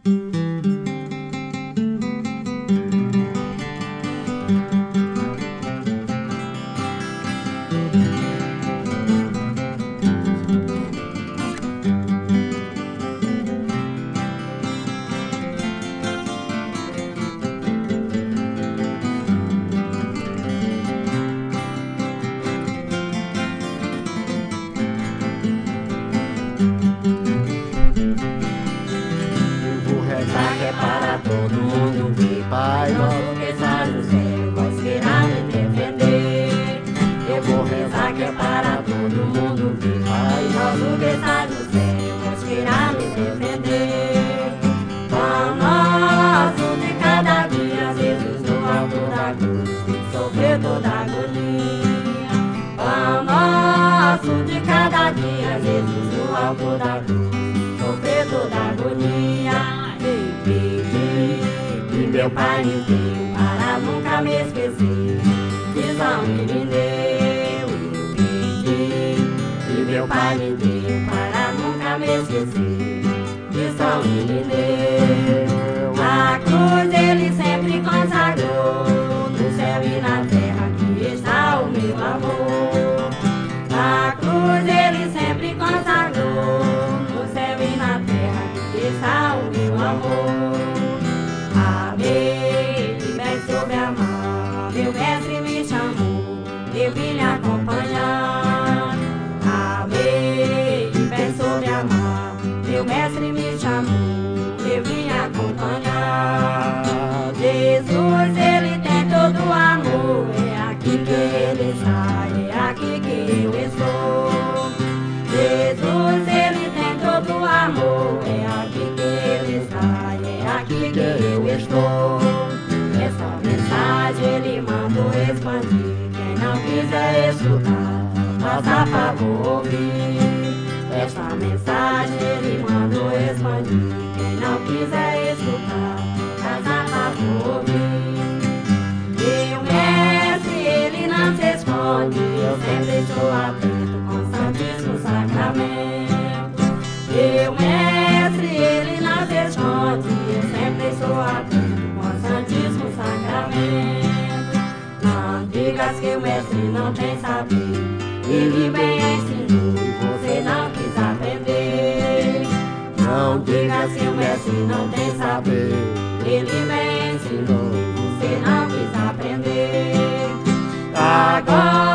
É para todo mundo que Pai nosso que está no céu, vós queira me defender. Eu vou rezar que é para todo mundo que Pai nosso que está no céu, vós queira me defender. Pão nosso de cada dia, Jesus no alto da cruz, sofreu toda a agonia. Pão nosso de cada dia, Jesus no alto da cruz, sofreu toda a agonia. E meu Pai me deu para nunca me esquecer. Visão que me deu, eu pedi. E meu Pai me deu para nunca me esquecer. Visão que me deu. A cruz ele sempre consagrou. No céu e na terra que está o meu amor. A cruz ele sempre consagrou. No céu e na terra que está o meu amor. Meu mestre me chamou, eu vim lhe acompanhar. Amei e pensou me amar. Meu mestre me chamou, eu vim acompanhar. Jesus, ele tem todo o amor. É aqui que ele está, é aqui que eu estou. Jesus, ele tem todo o amor. É aqui que ele está, é aqui que eu estou. Essa mensagem ele mandou expandir. Quem não quiser escutar, faça favor ouvir. Essa mensagem ele mandou expandir. Quem não quiser escutar, faça favor ouvir. Meu mestre ele não se esconde, eu sempre estou atento com o Santíssimo Sacramento. Meu mestre ele não se esconde, eu sempre estou atento com o Santíssimo Sacramento. Não digas que o mestre não tem saber, ele bem ensinou e você não quis aprender. Não digas que o mestre não tem saber, ele bem ensinou e você não quis aprender. Agora